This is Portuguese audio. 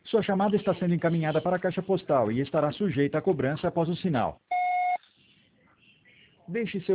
Sua chamada está sendo encaminhada para a caixa postal e estará sujeita a cobrança após o sinal. Deixe seu